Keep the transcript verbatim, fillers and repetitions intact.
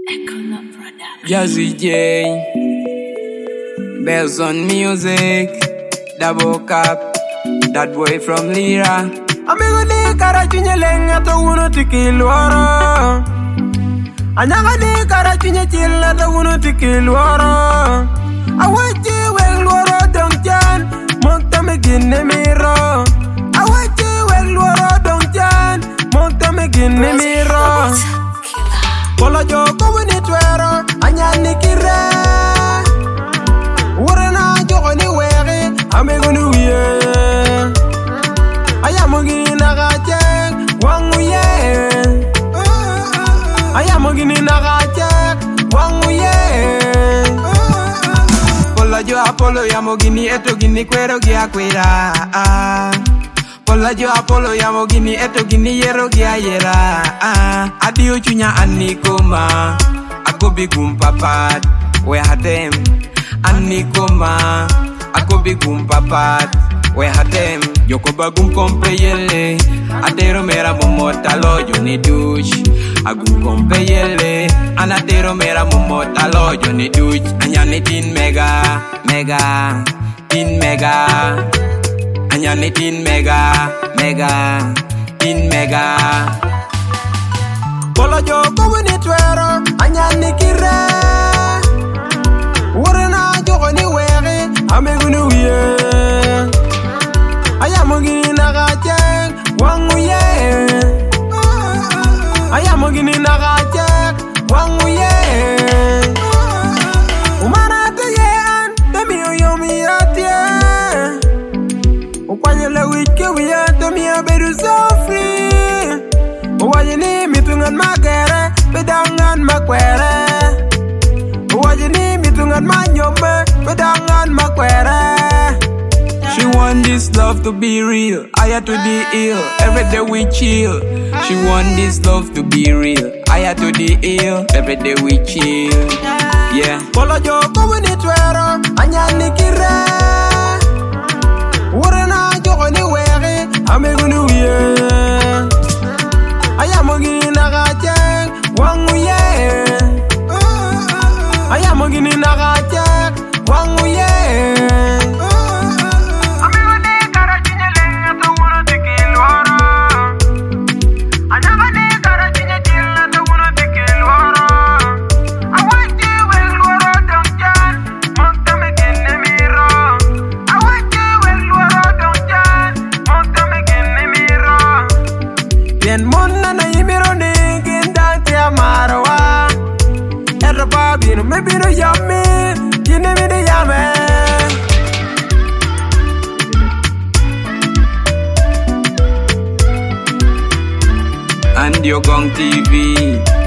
Jazzy J, Bells on music, Double Cap, that boy from Lira. Amigo ni karachunya lenga to uno tikilwara. Anyaga ni karachunya chilla to uno tikilwara. Awaji welwara dongchan, mokta megine miro. Awaji welwara dongchan, mokta megine miro. Polo joko wini twero, anyani kire. Urena joko ni wege, amigo ni uye. Ayamogini nakachek, wangu ye. Ayamogini nakachek, wangu ye. Polo jo Apollo yamogini eto gini kwero gia kwera. Pola jo Apollo yamogini eto gini yero gia yera. Adio chunya anikoma, akobi gumpapat, we hatem. Anikoma, akobi gumpapat, we hatem. Yoko bagum kompe yele, adero mera momota lojo ni douche. Agum kompe yele, anadero mera momota lojo ni douche. Anyane tin mega, mega, tin mega. Anyane tin mega, mega, tin mega. Polo joko wini twero, anyane kire. Urena joko ni wege, amigo ni uye. Ayamogini nakachek, wangu ye. Ayamogini nakachek, wangu ye. Umana te ye an, demi oyomi atie. Ukwanyele wike wiya, demi abedu sofri. Uwajini mitungan magere, bedangan makwere. Uwajini mitungan manyome, bedangan makwere. She want this love to be real, I had to the ill, every day we chill. She want this love to be real, I had to the ill, every day we chill. Yeah. Polo joko wini twero, anyani kire. Urena joko ni wege, amigo ni uye. Ayamogini nakachek, wangu ye. Ayamogini nakachek, wangu ye. Yen monna na yimiro ningin dante amarwa. Erro babino me bino yame, yine mi de yame. And your Gong T V.